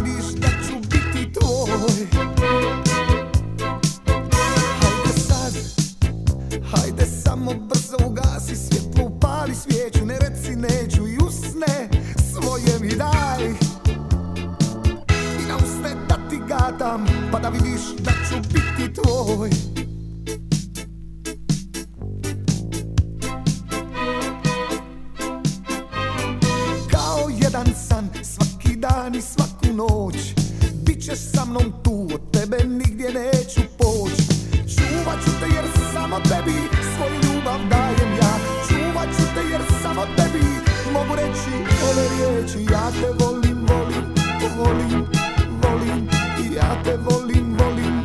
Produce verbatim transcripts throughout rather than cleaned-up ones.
vidiš da ću biti tvoj. Hajde sad, hajde samo brzo ugasi svjetlo, upali svijeću, ne reci neću i usne svoje mi daj. I na usne da ti gatam, pa da vidiš da ću biti tvoj. Kao jedan san, svaki dan i svaku noć, bit ćeš sa mnom tu, od tebe nigdje neću poć. Čuvat ću te jer samo tebi svoju ljubav dajem ja. Čuvat ću te jer samo tebi mogu reći ove riječi. Ja te volim, volim, volim, volim, ja te volim, volim.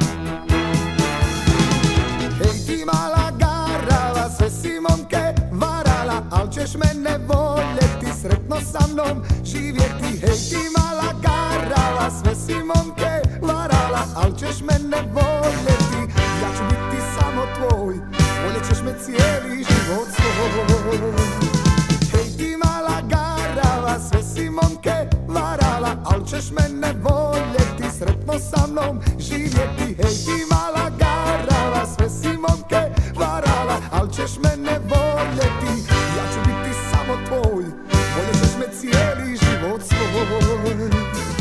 Hej ti mala garava, sve si momke varala, al ćeš mene voljeti, sretno sa mnom živjeti. Hej ti mala garava, sve si momke varala, al ćeš mene voljeti. Ja ću biti samo tvoj, voljet ćeš me cijeli život svoj. Hej ti mala garava, sve si momke varala, al ćeš mene voljeti, sretno sa mnom živjeti. Hej ti mala garava, sve si momke varala, al ćeš mene voljeti. Ja ću biti samo tvoj, voljet ćeš me cijeli život svoj.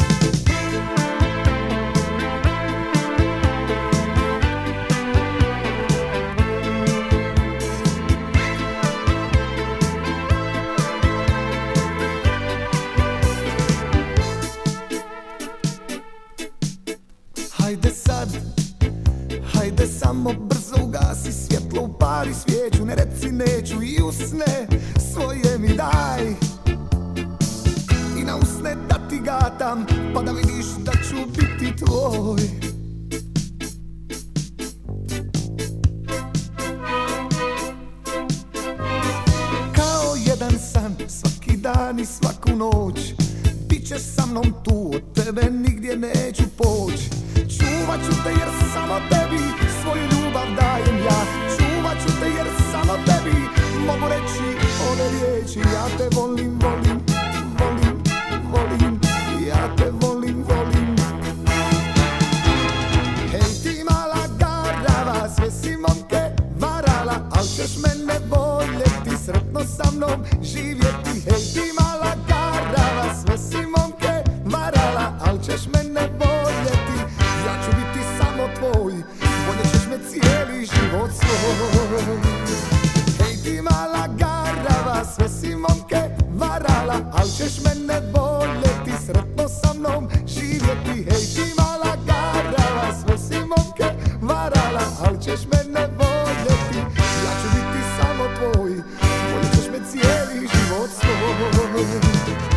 Hajde sad, hajde samo brzo ugasi svjetlo, upali svijeću, ne reci neću i usne svoje mi daj. I na usne da ti gatam, pa da vidiš da ću biti tvoj. Kao jedan san, svaki dan i svaku noć, bit ćeš sa mnom tu, od tebe nigdje neću poć. Čuvat ću te jer samo tebi svoju ljubav dajem ja. Čuvat ću te jer samo tebi mogu reći ove riječi. Ja te volim, volim, volim, volim, ja te volim, volim. Hej ti mala garava, sve si momke varala, al ćeš mene voljeti, sretno sa mnom živjeti. Hej ti mala garava, sve si momke varala, al ćeš mene voljeti. Ja ću biti samo tvoj, voljet ćeš me cijeli život svoj. Hej ti mala garava, sve si momke varala, al ćeš mene voljeti, sretno sa mnom živjeti. Hej ti mala garava, sve si momke varala, al ćeš mene voljeti. Ja ću biti samo tvoj, voljet ćeš me cijeli život svoj.